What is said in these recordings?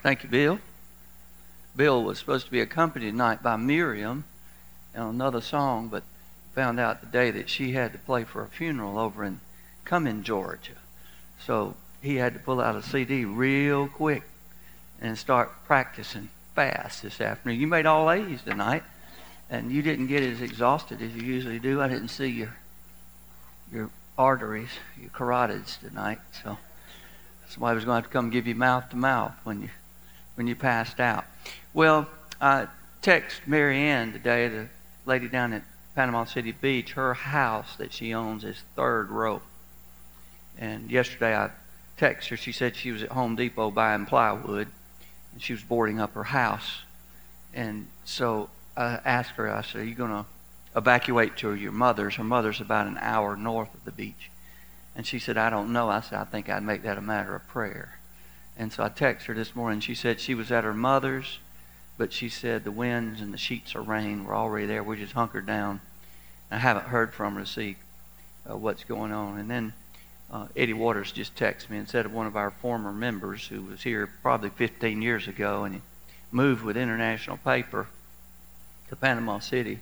Thank you, Bill. Bill was supposed to be accompanied tonight by Miriam on another song, but found out today that she had to play for a funeral over in Cumming, Georgia. So he had to pull out a CD real quick and start practicing fast this afternoon. You made all A's tonight, and you didn't get as exhausted as you usually do. I didn't see your arteries, your carotids tonight, so somebody was going to have to come give you mouth to mouth when you passed out. Well, I texted Mary Ann today, the lady down at Panama City Beach. Her house that she owns is third row. And yesterday I texted her. She said she was at Home Depot buying plywood, and she was boarding up her house. And so I asked her, I said, are you going to evacuate to your mother's? Her mother's about an hour north of the beach. And she said, I don't know. I said, I think I'd make that a matter of prayer. And so I texted her this morning. She said she was at her mother's, but she said the winds and the sheets of rain were already there. We just hunkered down. I haven't heard from her to see what's going on. And then Eddie Waters just texted me and said of one of our former members who was here probably 15 years ago, and he moved with International Paper to Panama City.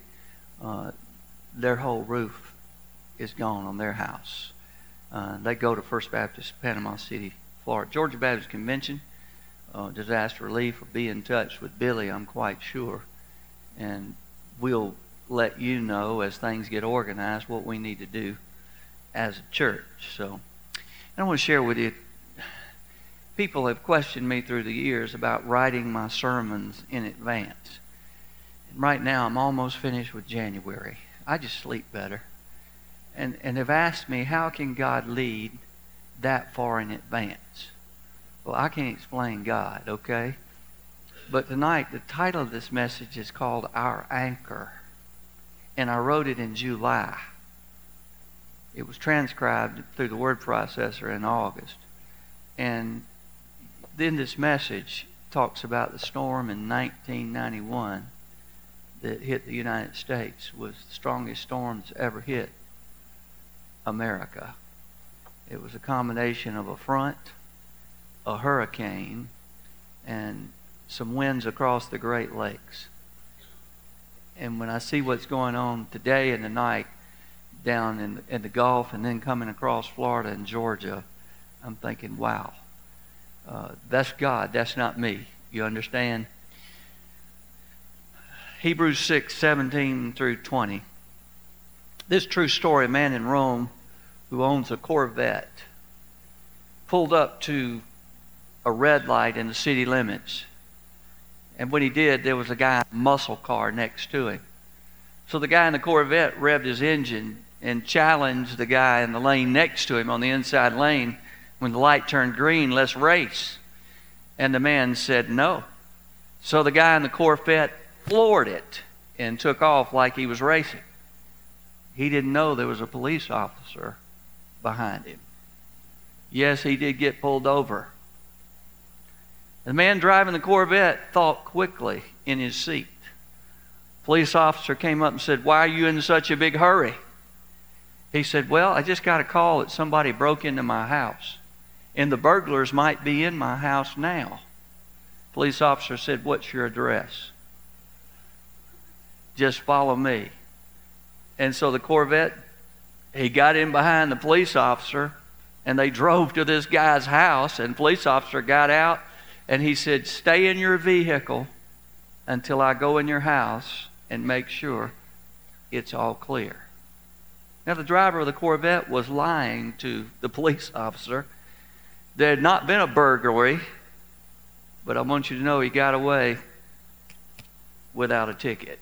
Their whole roof is gone on their house. They go to First Baptist Panama City, Florida. Georgia Baptist Convention, disaster relief will be in touch with Billy, I'm quite sure. And we'll let you know as things get organized what we need to do as a church. So I want to share with you, people have questioned me through the years about writing my sermons in advance. And right now I'm almost finished with January. I just sleep better. And have asked me, how can God lead that far in advance? Well, I can't explain God, okay? But tonight, the title of this message is called Our Anchor. And I wrote it in July. It was transcribed through the word processor in August. And then this message talks about the storm in 1991 that hit the United States. Was the strongest storm that's ever hit America. It was a combination of a front, a hurricane, and some winds across the Great Lakes. And when I see what's going on today and tonight down in the Gulf and then coming across Florida and Georgia, I'm thinking, wow, that's God, that's not me. You understand? Hebrews 6:17 through 20. This true story, a man in Rome who owns a Corvette pulled up to a red light in the city limits. And when he did, there was a guy in a muscle car next to him. So the guy in the Corvette revved his engine and challenged the guy in the lane next to him on the inside lane. When the light turned green, let's race. And the man said no. So the guy in the Corvette floored it and took off like he was racing. He didn't know there was a police officer behind him. Yes, he did get pulled over. The man driving the Corvette thought quickly in his seat. Police officer came up and said, why are you in such a big hurry? He said, well, I just got a call that somebody broke into my house, and the burglars might be in my house now. Police officer said, what's your address? Just follow me. And so the Corvette, he got in behind the police officer, and they drove to this guy's house, and the police officer got out, and he said, stay in your vehicle until I go in your house and make sure it's all clear. Now, the driver of the Corvette was lying to the police officer. There had not been a burglary, but I want you to know he got away without a ticket.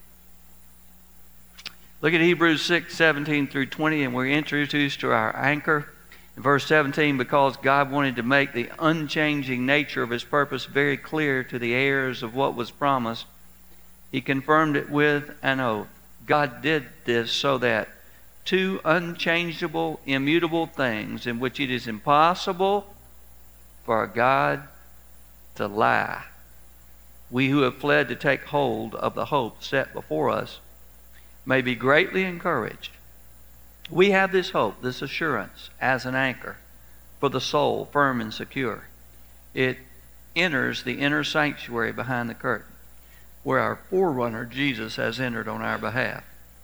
Look at Hebrews 6:17 through 20, and we're introduced to our anchor. In verse 17, because God wanted to make the unchanging nature of his purpose very clear to the heirs of what was promised, he confirmed it with an oath. God did this so that two unchangeable, immutable things in which it is impossible for God to lie, we who have fled to take hold of the hope set before us may be greatly encouraged. We have this hope, this assurance, as an anchor for the soul, firm and secure. It enters the inner sanctuary behind the curtain, where our forerunner, Jesus, has entered on our behalf.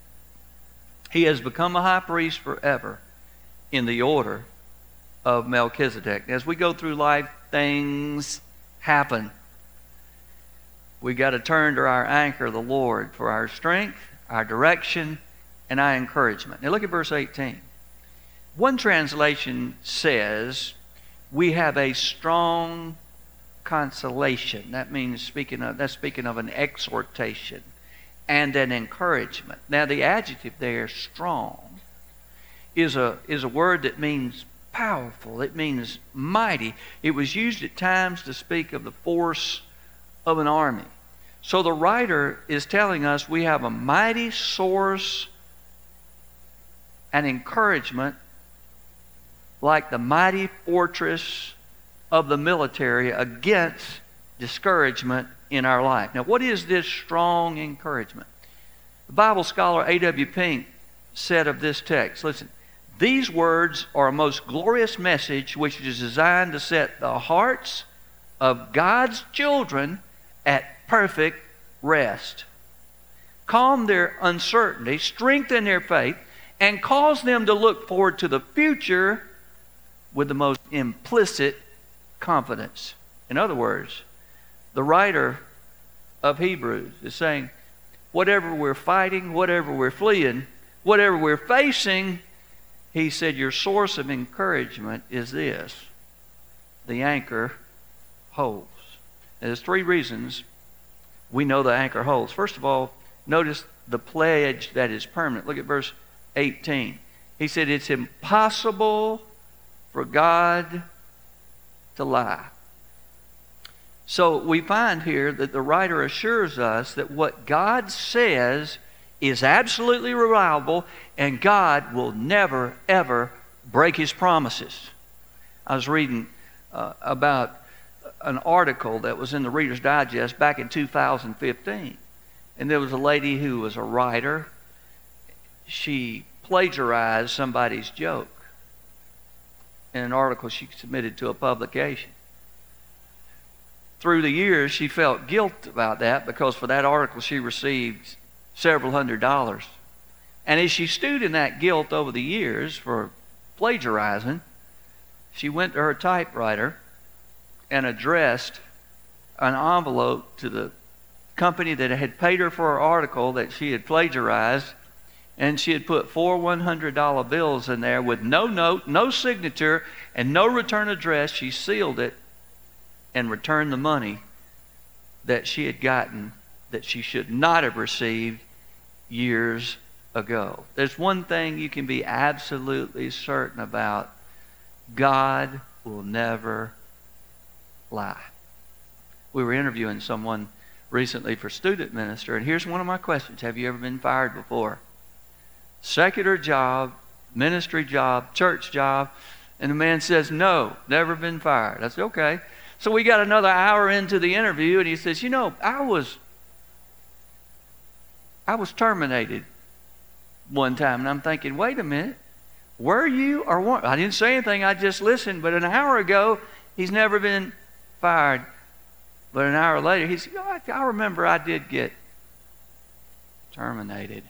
He has become a high priest forever in the order of Melchizedek. As we go through life, things happen. We got to turn to our anchor, the Lord, for our strength, our direction, and our encouragement. Now look at verse 18. One translation says, we have a strong consolation. That means speaking of an exhortation and an encouragement. Now the adjective there, strong, is a word that means powerful. It means mighty. It was used at times to speak of the force of an army. So the writer is telling us we have a mighty source and encouragement like the mighty fortress of the military against discouragement in our life. Now, what is this strong encouragement? The Bible scholar A.W. Pink said of this text, listen, these words are a most glorious message which is designed to set the hearts of God's children at perfect rest, calm their uncertainty, strengthen their faith, and cause them to look forward to the future with the most implicit confidence. In other words, the writer of Hebrews is saying, whatever we're fighting, whatever we're fleeing, whatever we're facing, he said, your source of encouragement is this: the anchor holds. Now, there's three reasons we know the anchor holds. First of all, notice the pledge that is permanent. Look at verse 18. He said, it's impossible for God to lie. So we find here that the writer assures us that what God says is absolutely reliable, and God will never, ever break His promises. I was reading about an article that was in the Reader's Digest back in 2015. And there was a lady who was a writer. She plagiarized somebody's joke in an article she submitted to a publication. Through the years, she felt guilt about that because for that article she received several $100s. And as she stewed in that guilt over the years for plagiarizing, she went to her typewriter and addressed an envelope to the company that had paid her for her article that she had plagiarized, and she had put 4 $100 bills in there with no note, no signature, and no return address. She sealed it and returned the money that she had gotten that she should not have received years ago. There's one thing you can be absolutely certain about: God will never lie. We were interviewing someone recently for student minister, and here's one of my questions: have you ever been fired before? Secular job, ministry job, church job. And the man says, no, never been fired. I said, okay. So we got another hour into the interview, and he says, you know, I was terminated one time. And I'm thinking, wait a minute, were you or weren't? I didn't say anything, I just listened. But an hour ago, he's never been fired. But an hour later, he said, oh, I remember I did get terminated.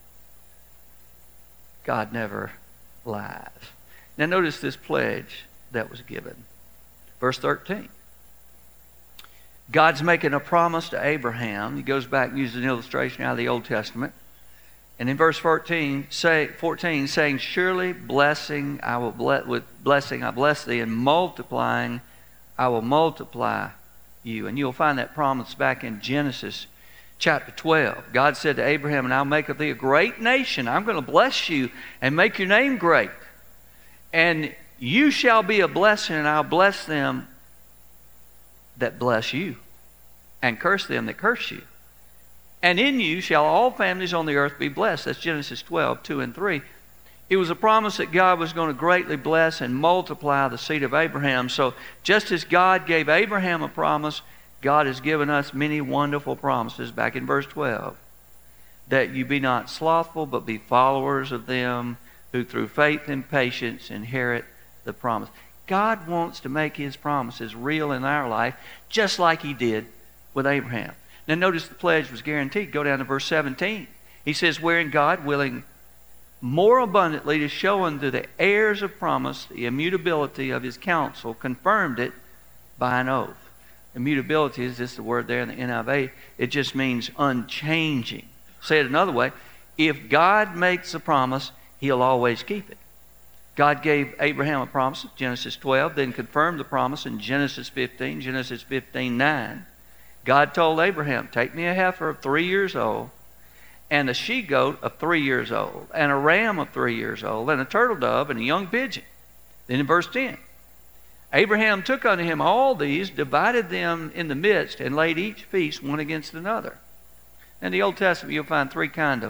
God never lies. Now notice this pledge that was given. Verse 13. God's making a promise to Abraham. He goes back and uses an illustration out of the Old Testament. And in verse 14 saying, surely blessing I will with blessing I bless thee, and multiplying I will multiply you. And you'll find that promise back in Genesis chapter 12. God said to Abraham, and I'll make of thee a great nation. I'm going to bless you and make your name great. And you shall be a blessing, and I'll bless them that bless you, and curse them that curse you. And in you shall all families on the earth be blessed. That's Genesis 12, 2 and 3. It was a promise that God was going to greatly bless and multiply the seed of Abraham. So just as God gave Abraham a promise, God has given us many wonderful promises back in verse 12. That you be not slothful, but be followers of them who through faith and patience inherit the promise. God wants to make His promises real in our life, just like He did with Abraham. Now notice the pledge was guaranteed. Go down to verse 17. He says, wherein God, willing more abundantly to show unto the heirs of promise the immutability of His counsel, confirmed it by an oath. Immutability is just the word there in the NIV. It just means unchanging. Say it another way. If God makes a promise, He'll always keep it. God gave Abraham a promise in Genesis 12, then confirmed the promise in Genesis 15, Genesis 15:9. God told Abraham, take me a heifer of 3 years old, and a she-goat of 3 years old, and a ram of 3 years old, and a turtle dove, and a young pigeon. Then in verse 10, Abraham took unto him all these, divided them in the midst, and laid each piece one against another. In the Old Testament, you'll find three kinds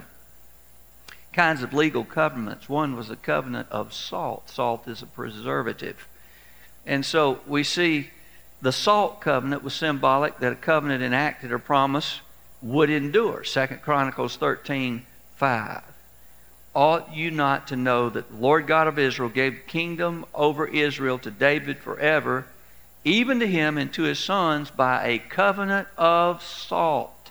of legal covenants. One was the covenant of salt. Salt is a preservative. And so we see the salt covenant was symbolic that a covenant enacted or promise would endure. 2 Chronicles 13:5. Ought you not to know that the Lord God of Israel gave the kingdom over Israel to David forever, even to him and to his sons by a covenant of salt?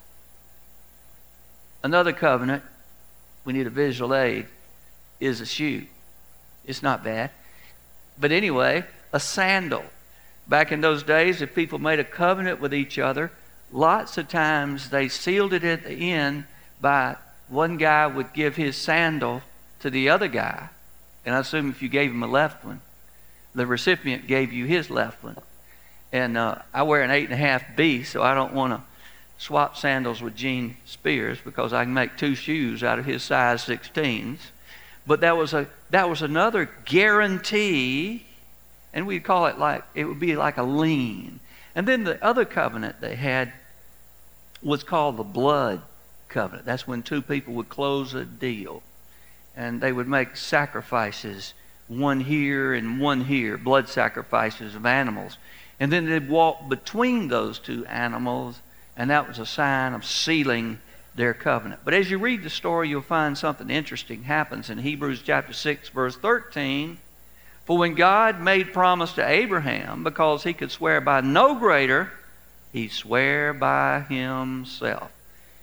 Another covenant, we need a visual aid, is a shoe. It's not bad. But anyway, a sandal. Back in those days, if people made a covenant with each other, lots of times they sealed it at the end by one guy would give his sandal to the other guy. And I assume if you gave him a left one, the recipient gave you his left one. And I wear an 8.5B, so I don't want to swap sandals with Gene Spears because I can make two shoes out of his size 16s. But that was another guarantee, and we'd call it it would be like a lien. And then the other covenant they had was called the blood covenant. That's when two people would close a deal, and they would make sacrifices, one here and one here, blood sacrifices of animals. And then they'd walk between those two animals, and that was a sign of sealing their covenant. But as you read the story, you'll find something interesting happens in Hebrews chapter 6, verse 13. For when God made promise to Abraham, because he could swear by no greater, he swore by himself.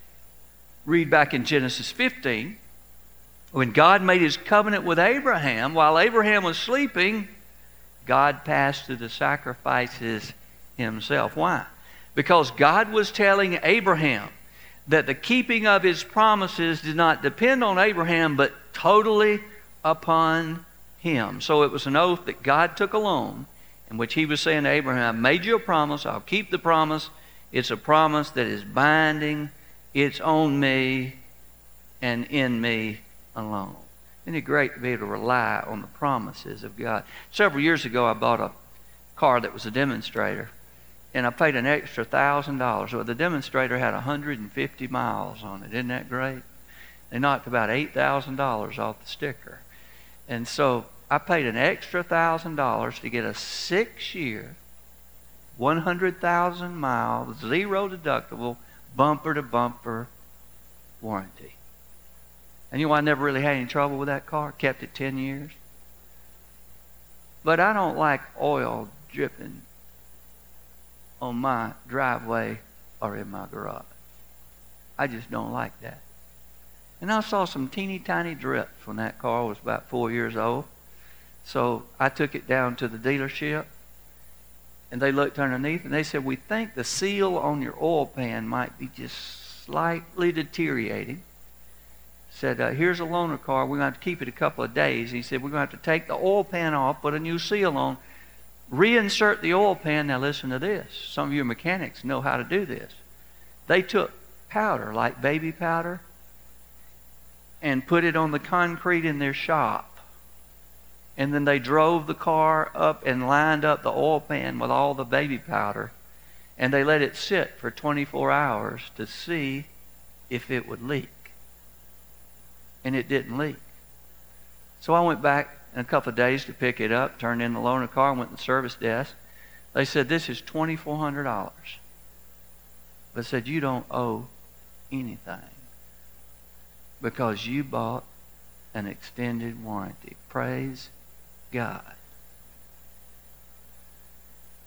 Read back in Genesis 15. When God made his covenant with Abraham, while Abraham was sleeping, God passed to the sacrifices himself. Why? Because God was telling Abraham that the keeping of his promises did not depend on Abraham, but totally upon him. So it was an oath that God took alone, in which he was saying to Abraham, I made you a promise, I'll keep the promise. It's a promise that is binding. It's on me and in me alone. Isn't it great to be able to rely on the promises of God? Several years ago, I bought a car that was a demonstrator, and I paid an extra $1,000. Well, the demonstrator had 150 miles on it. Isn't that great? They knocked about $8,000 off the sticker. And so I paid an extra $1,000 to get a 6-year, 100,000 mile, zero deductible, bumper-to-bumper warranty. And you know, I never really had any trouble with that car. Kept it 10 years. But I don't like oil dripping on my driveway or in my garage. I just don't like that. And I saw some teeny tiny drips when that car was about 4 years old. So I took it down to the dealership, and they looked underneath, and they said, we think the seal on your oil pan might be just slightly deteriorating. Said, here's a loaner car. We're going to have to keep it a couple of days. He said, we're going to have to take the oil pan off, put a new seal on, reinsert the oil pan. Now listen to this. Some of you mechanics know how to do this. They took powder, like baby powder, and put it on the concrete in their shop. And then they drove the car up and lined up the oil pan with all the baby powder. And they let it sit for 24 hours to see if it would leak. And it didn't leak. So I went back in a couple of days to pick it up, turned in the loaner car, and went to the service desk. They said, this is $2,400. But said, you don't owe anything because you bought an extended warranty. Praise God.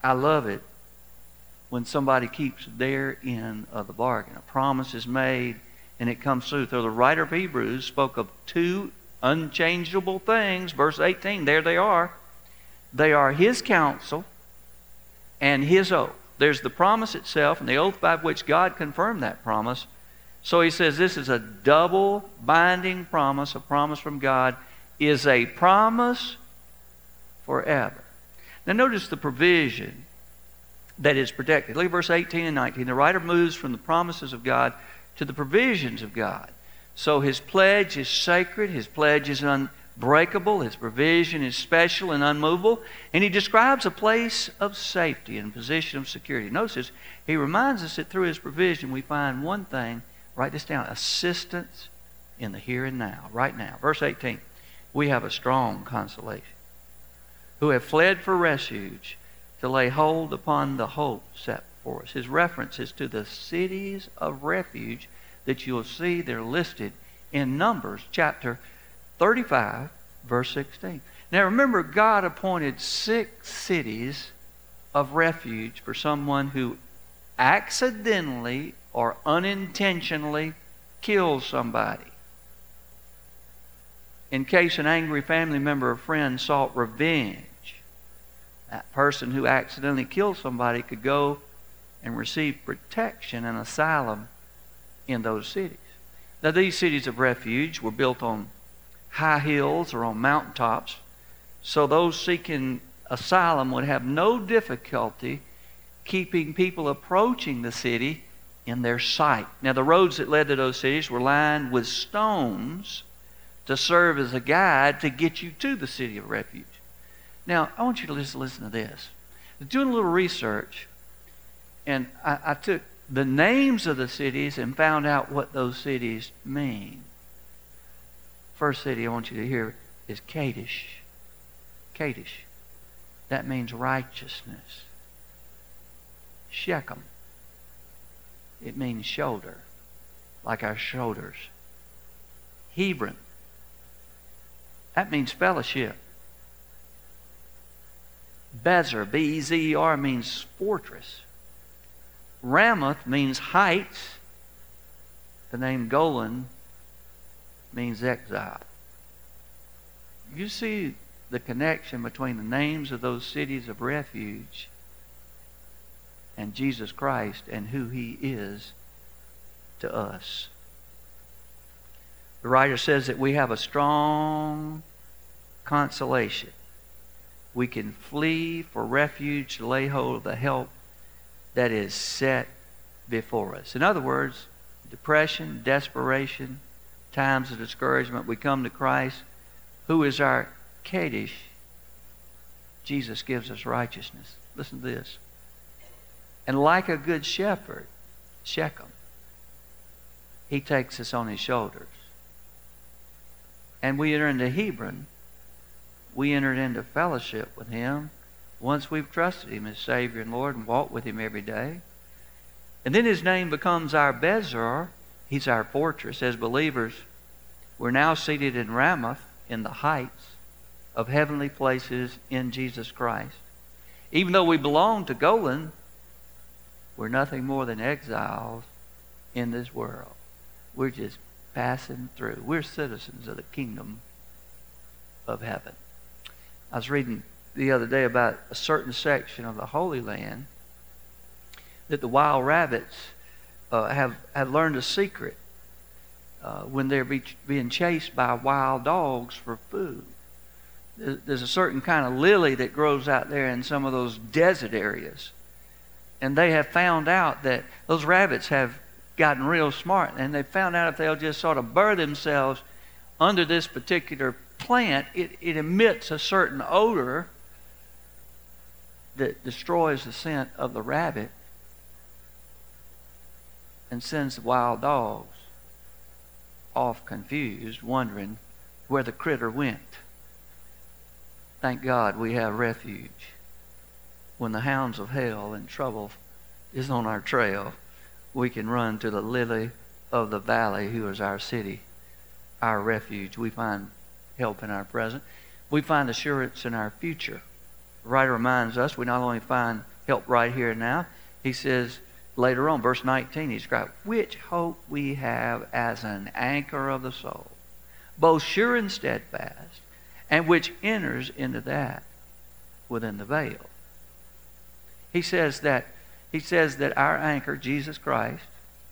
I love it when somebody keeps their end of the bargain. A promise is made and it comes through. So the writer of Hebrews spoke of two unchangeable things. Verse 18, there they are. They are His counsel and His oath. There's the promise itself and the oath by which God confirmed that promise. So he says this is a double binding promise. A promise from God is a promise forever. Now notice the provision that is protected. Look at verse 18 and 19. The writer moves from the promises of God to the provisions of God. So His pledge is sacred. His pledge is unbreakable. His provision is special and unmovable. And He describes a place of safety and position of security. Notice this. He reminds us that through His provision we find one thing. Write this down. Assistance in the here and now. Right now. Verse 18. We have a strong consolation. Who have fled for refuge to lay hold upon the hope set before us. His reference is to the cities of refuge that you'll see they're listed in Numbers chapter 35, verse 16. Now remember, God appointed 6 cities of refuge for someone who accidentally or unintentionally kills somebody. In case an angry family member or friend sought revenge, that person who accidentally killed somebody could go and receive protection and asylum in those cities. Now these cities of refuge were built on high hills or on mountaintops, so those seeking asylum would have no difficulty keeping people approaching the city in their sight. Now the roads that led to those cities were lined with stones to serve as a guide to get you to the city of refuge. Now, I want you to just listen to this. Doing a little research, and I took the names of the cities and found out what those cities mean. First city I want you to hear is Kadesh. Kadesh. That means righteousness. Shechem. It means shoulder, like our shoulders. Hebron. That means fellowship. Bezer, B-E-Z-E-R, means fortress. Ramoth means heights. The name Golan means exile. You see the connection between the names of those cities of refuge and Jesus Christ and who He is to us. The writer says that we have a strong consolation. We can flee for refuge to lay hold of the help that is set before us. In other words, depression, desperation, times of discouragement, we come to Christ, who is our Kadesh. Jesus gives us righteousness. Listen to this. And like a good shepherd, Shechem, He takes us on His shoulders. And we enter into Hebron. We entered into fellowship with Him once we've trusted Him as Savior and Lord and walked with Him every day. And then His name becomes our Bezer. He's our fortress. As believers, we're now seated in Ramoth in the heights of heavenly places in Jesus Christ. Even though we belong to Golan, we're nothing more than exiles in this world. We're just passing through. We're citizens of the kingdom of heaven. I was reading the other day about a certain section of the Holy Land that the wild rabbits have learned a secret when they're being chased by wild dogs for food. There's a certain kind of lily that grows out there in some of those desert areas. And they have found out that those rabbits have gotten real smart, and they found out if they'll just sort of burrow themselves under this particular plant, it emits a certain odor that destroys the scent of the rabbit and sends the wild dogs off confused, wondering where the critter went. Thank God we have refuge. When the hounds of hell and trouble is on our trail, we can run to the lily of the valley, who is our city, our refuge. We find help in our present. We find assurance in our future. The writer reminds us we not only find help right here and now. He says later on, verse 19, he describes, which hope we have as an anchor of the soul, both sure and steadfast, and which enters into that within the veil. He says that our anchor, Jesus Christ,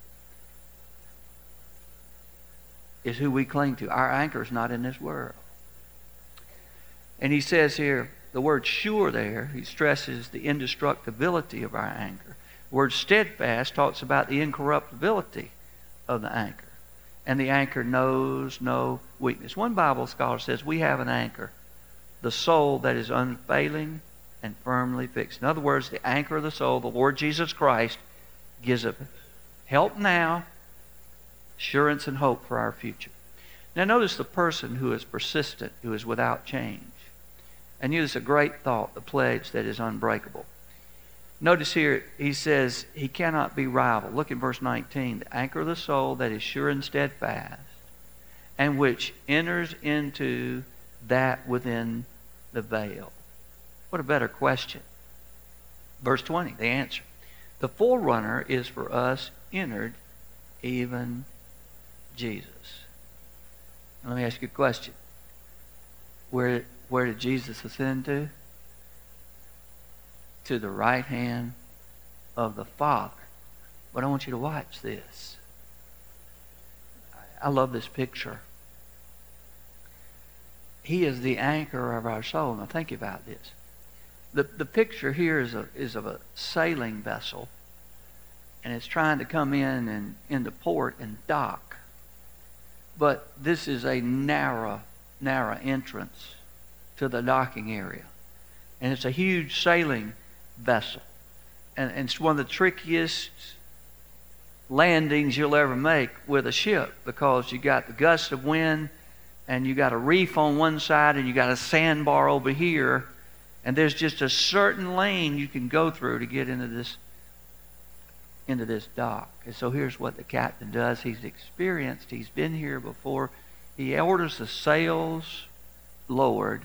is who we cling to. Our anchor is not in this world. And he says here, the word sure there, he stresses the indestructibility of our anchor. The word steadfast talks about the incorruptibility of the anchor. And the anchor knows no weakness. One Bible scholar says we have an anchor, the soul that is unfailing and firmly fixed. In other words, the anchor of the soul, the Lord Jesus Christ, gives us help now, assurance and hope for our future. Now notice the person who is persistent, who is without change. And notice a great thought, the pledge that is unbreakable. Notice here, he says he cannot be rivaled. Look in verse 19. The anchor of the soul that is sure and steadfast, and which enters into that within the veil. What a better question. Verse 20, the answer. The forerunner is for us entered, even Jesus. Now, let me ask you a question. Where did Jesus ascend to? To the right hand of the Father. But I want you to watch this. I love this picture. He is the anchor of our soul. Now think about this. The picture here is of a sailing vessel, and it's trying to come in and into port and dock. But this is a narrow entrance to the docking area. And it's a huge sailing vessel. And it's one of the trickiest landings you'll ever make with a ship, because you got the gust of wind, and you got a reef on one side, and you got a sandbar over here, and there's just a certain lane you can go through to get into this dock. And so here's what the captain does. He's experienced. He's been here before. He orders the sails lowered,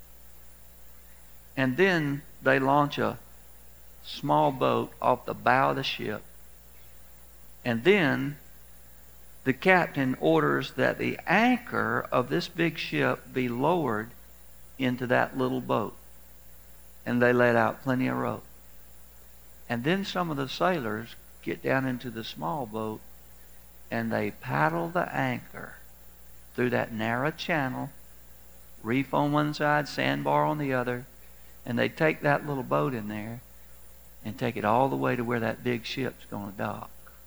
and then they launch a small boat off the bow of the ship. And then the captain orders that the anchor of this big ship be lowered into that little boat. And they let out plenty of rope. And then some of the sailors get down into the small boat, and they paddle the anchor through that narrow channel, reef on one side, sandbar on the other, and they take that little boat in there and take it all the way to where that big ship's going to dock.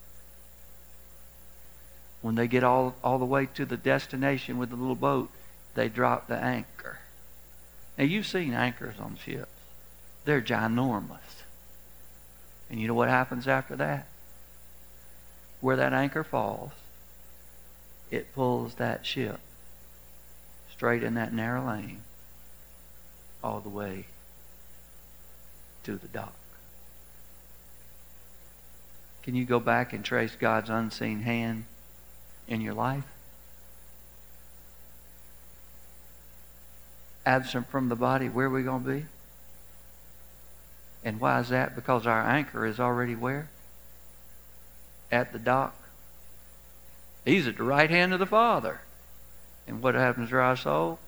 When they get all the way to the destination with the little boat, they drop the anchor. Now, you've seen anchors on ships. They're ginormous. And you know what happens after that? Where that anchor falls, it pulls that ship straight in that narrow lane all the way to the dock. Can you go back and trace God's unseen hand in your life? Absent from the body, where are we going to be? And why is that? Because our anchor is already where? At the dock. He's at the right hand of the Father. And what happens to our soul?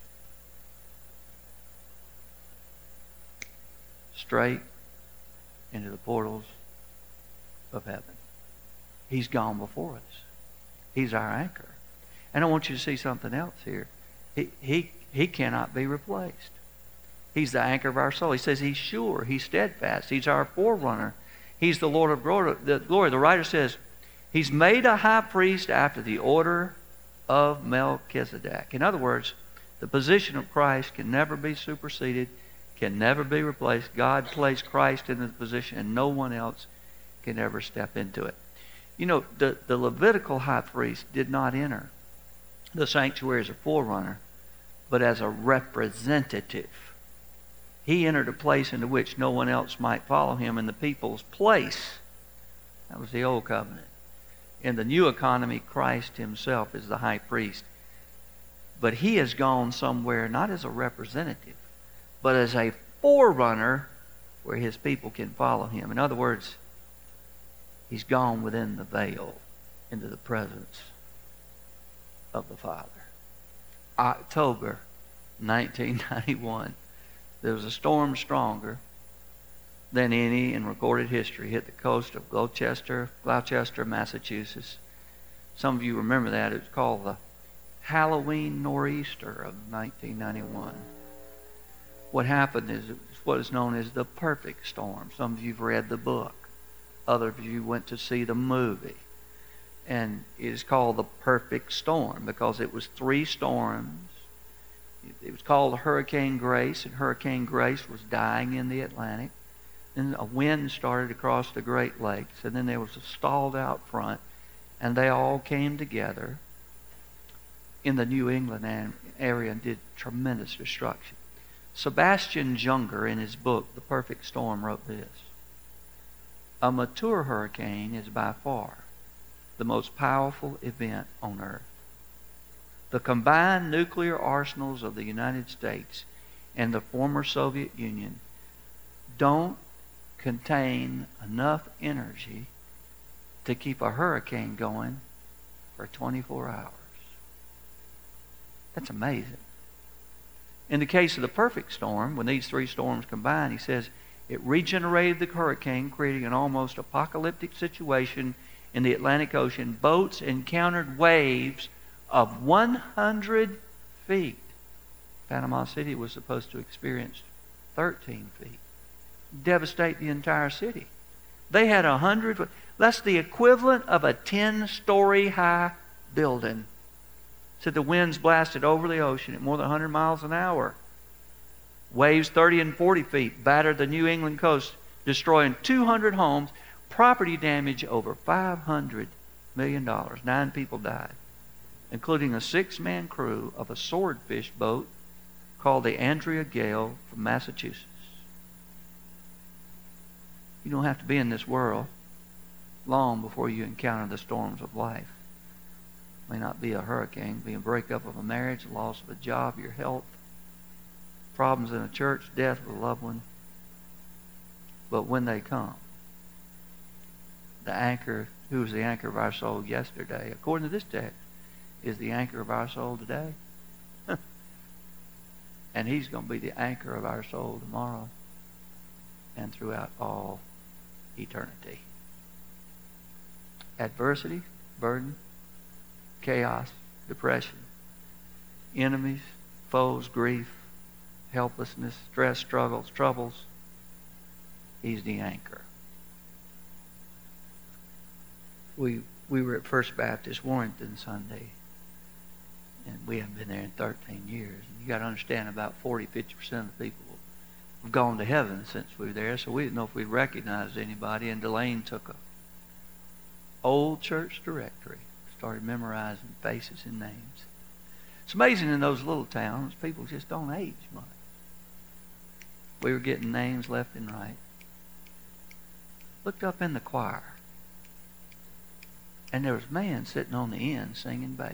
Straight into the portals of heaven. He's gone before us. He's our anchor. And I want you to see something else here. He cannot be replaced. He's the anchor of our soul. He says he's sure. He's steadfast. He's our forerunner. He's the Lord of glory. The writer says he's made a high priest after the order of Melchizedek. In other words, the position of Christ can never be superseded, can never be replaced. God placed Christ in the position, and no one else can ever step into it. You know, the Levitical high priest did not enter the sanctuary as a forerunner, but as a representative. He entered a place into which no one else might follow him in the people's place. That was the old covenant. In the new economy, Christ himself is the high priest. But he has gone somewhere not as a representative, but as a forerunner where his people can follow him. In other words, he's gone within the veil into the presence of the Father. October 1991, there was a storm stronger than any in recorded history hit the coast of Gloucester, Massachusetts. Some of you remember that. It was called the Halloween nor'easter of 1991. What happened is what is known as the perfect storm. Some of you have read the book. Others of you went to see the movie. And it is called the perfect storm because it was 3 storms. It was called Hurricane Grace, and Hurricane Grace was dying in the Atlantic. Then a wind started across the Great Lakes, and then there was a stalled out front, and they all came together in the New England area and did tremendous destruction. Sebastian Junger, in his book, The Perfect Storm, wrote this: "A mature hurricane is by far the most powerful event on earth. The combined nuclear arsenals of the United States and the former Soviet Union don't contain enough energy to keep a hurricane going for 24 hours. That's amazing. In the case of the perfect storm, when these 3 storms combined, he says, it regenerated the hurricane, creating an almost apocalyptic situation in the Atlantic Ocean. Boats encountered waves of 100 feet. Panama City was supposed to experience 13 feet. Devastate the entire city. They had 100. That's the equivalent of a 10-story high building. Said the winds blasted over the ocean at more than 100 miles an hour. Waves 30 and 40 feet battered the New England coast, destroying 200 homes. Property damage over $500 million. 9 people died, including a 6-man crew of a swordfish boat called the Andrea Gale from Massachusetts. You don't have to be in this world long before you encounter the storms of life. It may not be a hurricane, be a breakup of a marriage, loss of a job, your health, problems in a church, death of a loved one. But when they come, the anchor, who was the anchor of our soul yesterday, according to this text, is the anchor of our soul today. And he's going to be the anchor of our soul tomorrow and throughout all eternity. Adversity, burden, chaos, depression, enemies, foes, grief, helplessness, stress, struggles, troubles. He's the anchor. We were at First Baptist Warrington Sunday, and we haven't been there in 13 years. And you got to understand, about 40-50% of the people have gone to heaven since we were there, so we didn't know if we'd recognized anybody. And Delane took a old church directory, started memorizing faces and names. It's amazing in those little towns, people just don't age much. We were getting names left and right. Looked up in the choir, and there was a man sitting on the end singing bass.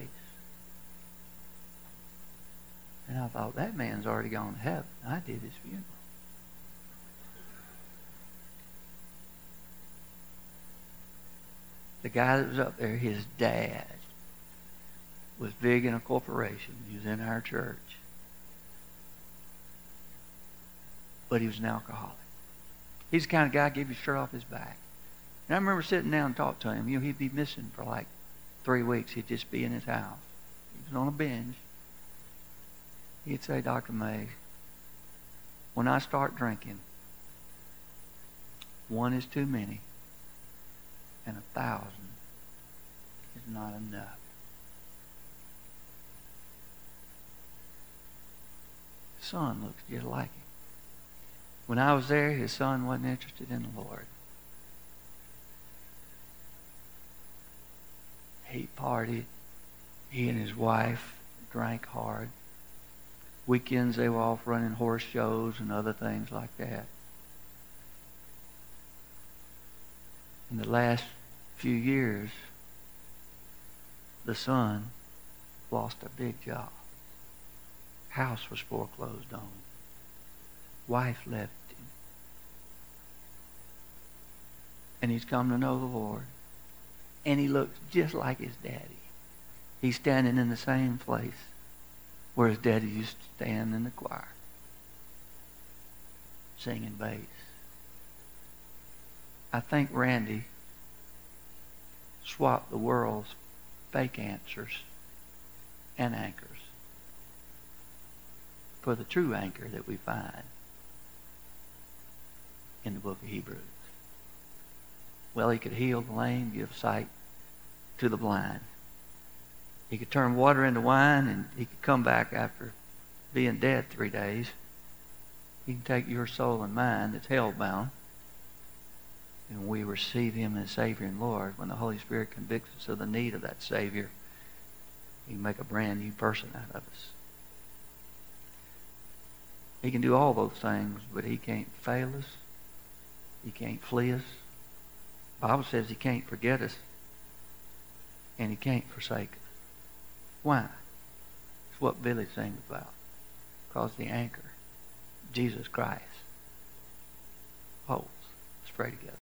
And I thought, that man's already gone to heaven. I did his funeral. The guy that was up there, his dad, was big in a corporation. He was in our church. But he was an alcoholic. He's the kind of guy who gave his shirt off his back. And I remember sitting down and talking to him. You know, he'd be missing for like 3 weeks. He'd just be in his house. He was on a binge. He'd say, Dr. May, when I start drinking, 1 is too many, and 1,000 is not enough. His son looks just like him. When I was there, his son wasn't interested in the Lord. He partied. He and his wife drank hard. Weekends they were off running horse shows and other things like that. In the last few years, the son lost a big job. House was foreclosed on. Wife left him. And he's come to know the Lord. And he looks just like his daddy. He's standing in the same place where his daddy used to stand in the choir, singing bass. I think Randy swapped the world's fake answers and anchors for the true anchor that we find in the book of Hebrews. Well, he could heal the lame, give sight to the blind. He could turn water into wine, and he could come back after being dead 3 days. He can take your soul and mine that's hell-bound, and we receive him as Savior and Lord. When the Holy Spirit convicts us of the need of that Savior, he can make a brand new person out of us. He can do all those things, but he can't fail us. He can't flee us. The Bible says he can't forget us, and he can't forsake us. Why? It's what Billy sings about. Because the anchor, Jesus Christ, holds. Let's pray together.